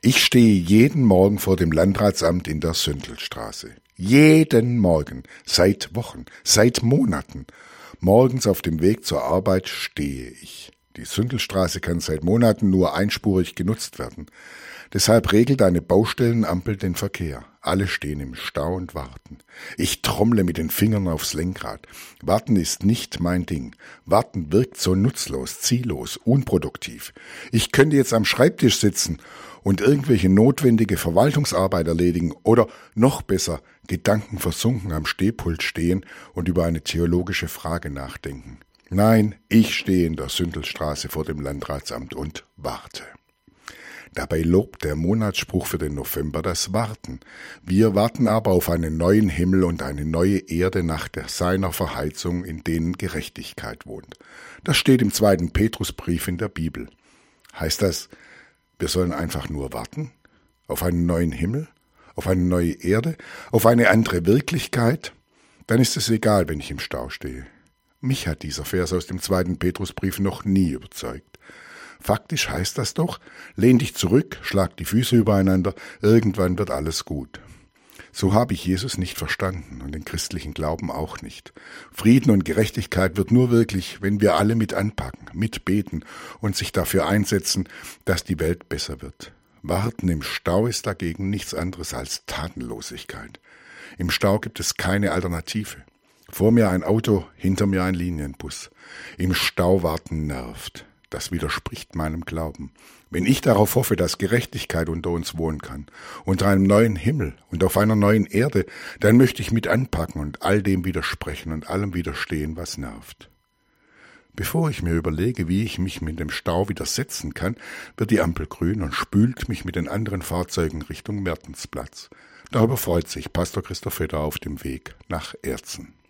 Ich stehe jeden Morgen vor dem Landratsamt in der Sündelstraße. Jeden Morgen, seit Wochen, seit Monaten. Morgens auf dem Weg zur Arbeit stehe ich. Die Sündelstraße kann seit Monaten nur einspurig genutzt werden. Deshalb regelt eine Baustellenampel den Verkehr. Alle stehen im Stau und warten. Ich trommle mit den Fingern aufs Lenkrad. Warten ist nicht mein Ding. Warten wirkt so nutzlos, ziellos, unproduktiv. Ich könnte jetzt am Schreibtisch sitzen und irgendwelche notwendige Verwaltungsarbeit erledigen oder noch besser gedankenversunken am Stehpult stehen und über eine theologische Frage nachdenken. Nein, ich stehe in der Sündelstraße vor dem Landratsamt und warte. Dabei lobt der Monatsspruch für den November das Warten. Wir warten aber auf einen neuen Himmel und eine neue Erde nach seiner Verheißung, in denen Gerechtigkeit wohnt. Das steht im 2. Petrusbrief in der Bibel. Heißt das, wir sollen einfach nur warten? Auf einen neuen Himmel? Auf eine neue Erde? Auf eine andere Wirklichkeit? Dann ist es egal, wenn ich im Stau stehe. Mich hat dieser Vers aus dem 2. Petrusbrief noch nie überzeugt. Faktisch heißt das doch, lehn dich zurück, schlag die Füße übereinander, irgendwann wird alles gut. So habe ich Jesus nicht verstanden und den christlichen Glauben auch nicht. Frieden und Gerechtigkeit wird nur wirklich, wenn wir alle mit anpacken, mitbeten und sich dafür einsetzen, dass die Welt besser wird. Warten im Stau ist dagegen nichts anderes als Tatenlosigkeit. Im Stau gibt es keine Alternative. Vor mir ein Auto, hinter mir ein Linienbus. Im Stau warten nervt. Das widerspricht meinem Glauben. Wenn ich darauf hoffe, dass Gerechtigkeit unter uns wohnen kann, unter einem neuen Himmel und auf einer neuen Erde, dann möchte ich mit anpacken und all dem widersprechen und allem widerstehen, was nervt. Bevor ich mir überlege, wie ich mich mit dem Stau widersetzen kann, wird die Ampel grün und spült mich mit den anderen Fahrzeugen Richtung Mertensplatz. Darüber freut sich Pastor Christoph Feder auf dem Weg nach Erzen.